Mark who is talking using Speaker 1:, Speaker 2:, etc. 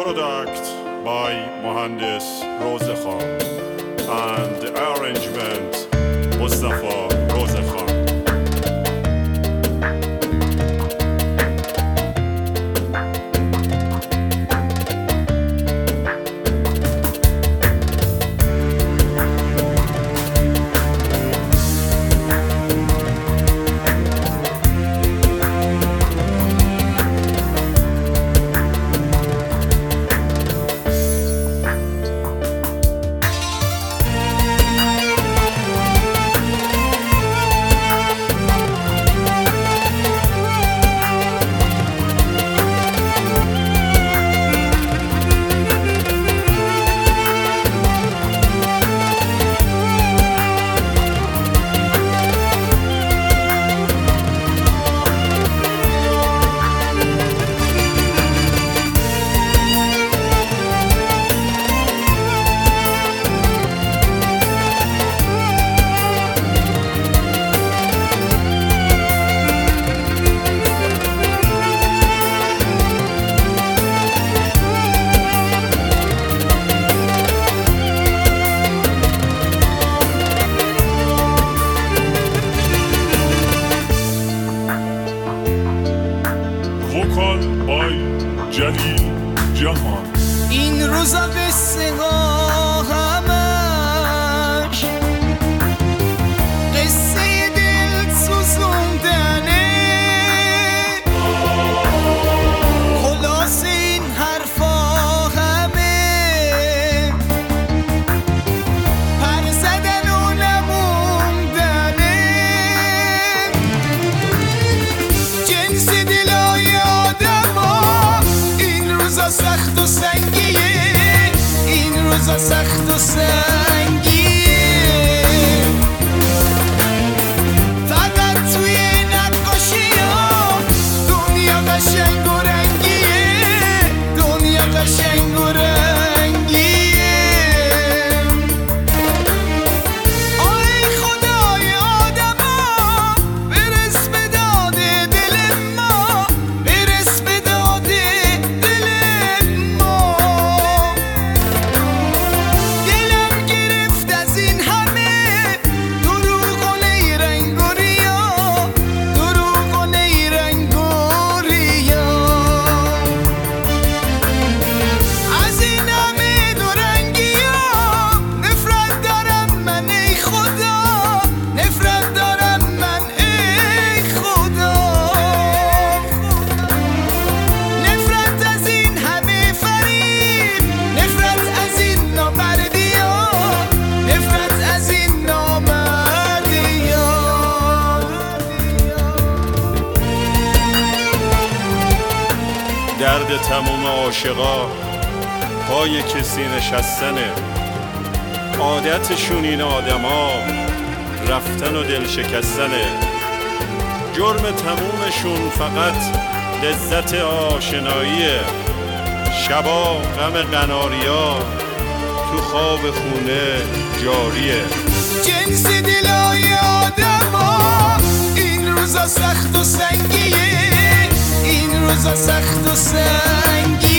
Speaker 1: product by Mohandes Rozekhan and the arrangement Mustafa Rozekhan.
Speaker 2: Vocal by Jalil Jahan.
Speaker 3: این روزا قصه ها همش قصه دل سوزوندنه، خلاص این حرفا همه پر زدن و نموندنه، جنس دلای آدم ها این روزا سخت و سنگیه، این روزا سخت و سنگیه، فقط توی نقاشی ها دنیا قشنگ و رنگیه، دنیا قشنگ و رنگیه. آی خدای آدم ها برس به داد دل ما، برس به داد دل ما. دلم گرفت از این همه دروغ و نیرنگ و ریا، دروغ و نیرنگ و ریا. از این همه دورنگی ها نفرت دارم من ای خدا، نفرت دارم من ای خدا. نفرت از این همه فریب، نفرت از این نامردی ها، نفرت از این نامردی ها.
Speaker 1: درد تموم عاشقا پای کسی نشستنه، عادتشون این آدما رفتن و دل شکستنه، جرم تمومشون فقط لذت آشناییه، شبا غم قناریا تو خواب خونه جاریه.
Speaker 3: جنس دلای آدم ها این روزا سخت و سنگیه، این روزا سخت و سنگیه.